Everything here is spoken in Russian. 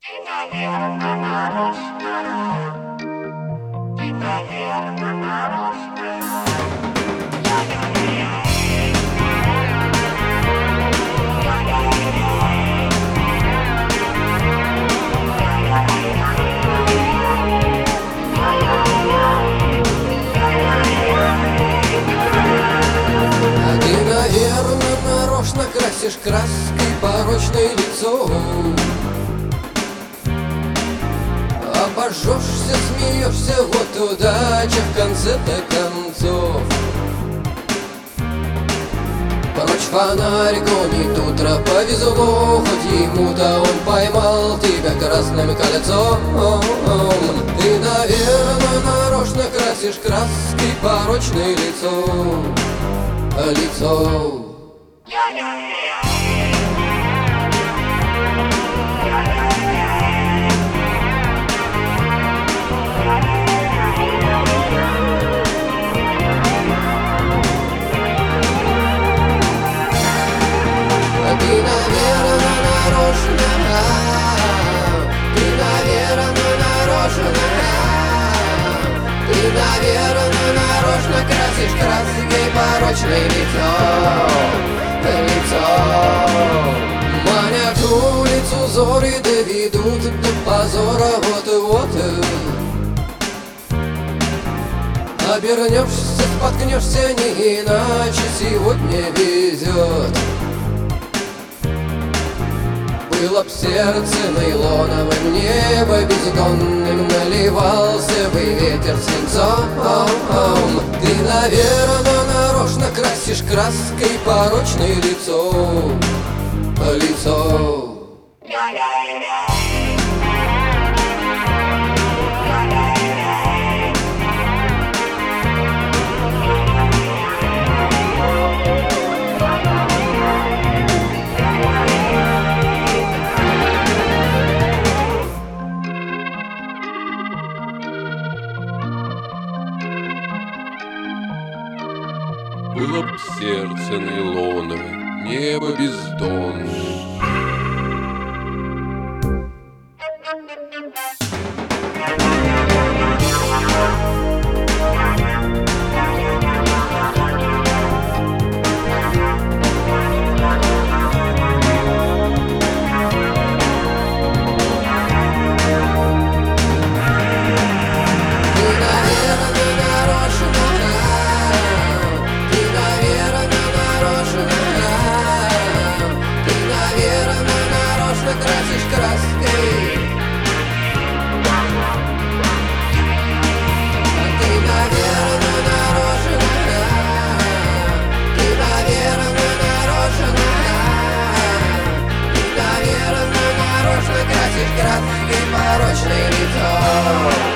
наверно, нарочно. Ты, наверно, нарочно. Ты, наверно, нарочно красишь краской порочное лицо. Обожжешься, смеешься, вот удача в конце-то концов. Прочь фонарик гонит утро, повезло, хоть ему-то он поймал тебя красным кольцом. Ты, наверно, нарочно красишь краской порочное лицо. Лицо. Ты, наверно, нарочно, ты, наверно, нарочно, ты, наверно, нарочно красишь краской порочное лицо. Манят улицу зори, доведут до позора вот-вот. Обернешься, споткнешься, не иначе сегодня везет. Было б сердце нейлоновым, небо бездонным, наливался бы ветер свинцом. Ты, наверно, нарочно красишь краской порочное лицо. Лицо. Было б сердце нейлоновое, небо бездонное. Красишь краской. Ты, наверно, нарочно, ты, наверно, нарочно, ты, наверно, нарочно красишь краской порочное лицо.